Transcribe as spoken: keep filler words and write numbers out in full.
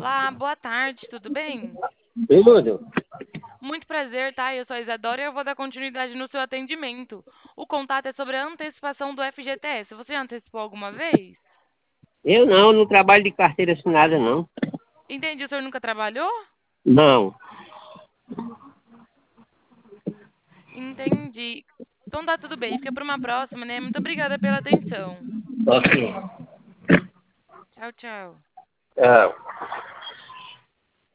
Olá, boa tarde, tudo bem? Tudo. Muito prazer, tá? Eu sou a Isadora e eu vou dar continuidade no seu atendimento. O contato é sobre a antecipação do F G T S. Você já antecipou alguma vez? Eu não, não trabalho de carteira assinada, não. Entendi, o senhor nunca trabalhou? Não. Entendi. Então tá tudo bem, fica para uma próxima, né? Muito obrigada pela atenção. Ok. Tchau, tchau. Tchau.